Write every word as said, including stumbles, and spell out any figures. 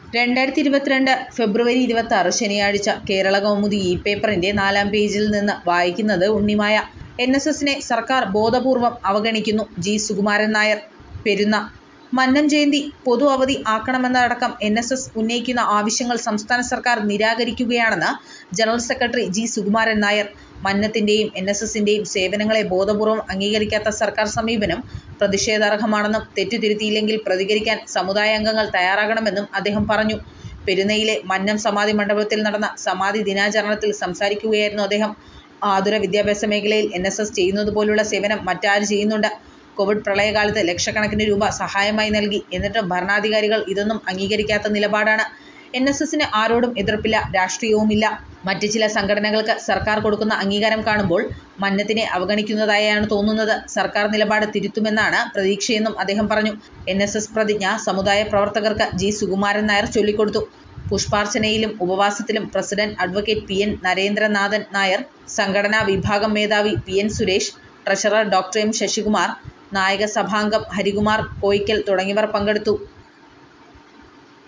രണ്ടായിരത്തി ഇരുപത്തിരണ്ട് ഫെബ്രുവരി ഇരുപത്തി ആറ് ശനിയാഴ്ച കേരള കൗമുദി ഇ പേപ്പറിന്റെ നാലാം പേജിൽ നിന്ന് വായിക്കുന്നത് ഉണ്ണിമായ. എൻ എസ് എസിനെ സർക്കാർ ബോധപൂർവം അവഗണിക്കുന്നു. ജി സുകുമാരൻ നായർ, പെരുന്ന. മന്നം ജയന്തി പൊതു അവധി ആക്കണമെന്നതടക്കം എൻ എസ് എസ് ഉന്നയിക്കുന്ന ആവശ്യങ്ങൾ സംസ്ഥാന സർക്കാർ നിരാകരിക്കുകയാണെന്ന് general secretary G Sukumaran Nair. മന്നത്തിന്റെയും എൻ എസ് എസിന്റെയും സേവനങ്ങളെ ബോധപൂർവം അംഗീകരിക്കാത്ത സർക്കാർ സമീപനം പ്രതിഷേധാർഹമാണെന്നും തെറ്റു തിരുത്തിയില്ലെങ്കിൽ പ്രതികരിക്കാൻ സമുദായാംഗങ്ങൾ തയ്യാറാകണമെന്നും അദ്ദേഹം പറഞ്ഞു. പെരുന്നയിലെ മന്നം സമാധി മണ്ഡപത്തിൽ നടന്ന സമാധി ദിനാചരണത്തിൽ സംസാരിക്കുകയായിരുന്നു അദ്ദേഹം. ആതുര വിദ്യാഭ്യാസ മേഖലയിൽ എൻ എസ് എസ് ചെയ്യുന്നതുപോലുള്ള സേവനം മറ്റാര് ചെയ്യുന്നുണ്ട്? കോവിഡ് പ്രളയകാലത്ത് ലക്ഷക്കണക്കിന് രൂപ സഹായമായി നൽകി. എന്നിട്ടും ഭരണാധികാരികൾ ഇതൊന്നും അംഗീകരിക്കാത്ത നിലപാടാണ്. എൻ എസ് എസിന് ആരോടും എതിർപ്പില്ല, രാഷ്ട്രീയവുമില്ല. മറ്റ് ചില സംഘടനകൾക്ക് സർക്കാർ കൊടുക്കുന്ന അംഗീകാരം കാണുമ്പോൾ മന്നത്തിനെ അവഗണിക്കുന്നതായാണ് തോന്നുന്നത്. സർക്കാർ നിലപാട് തിരുത്തുമെന്നാണ് പ്രതീക്ഷയെന്നും അദ്ദേഹം പറഞ്ഞു. എൻ എസ് എസ് പ്രതിജ്ഞ സമുദായ പ്രവർത്തകർക്ക് ജി സുകുമാരൻ നായർ ചൊല്ലിക്കൊടുത്തു. പുഷ്പാർച്ചനയിലും ഉപവാസത്തിലും president advocate P N Narendranathan Nair, സംഘടനാ വിഭാഗം മേധാവി P N Suresh, treasurer doctor M Sasikumar, നായക സഭാംഗം ഹരികുമാർ കോയിക്കൽ തുടങ്ങിയവർ പങ്കെടുത്തു.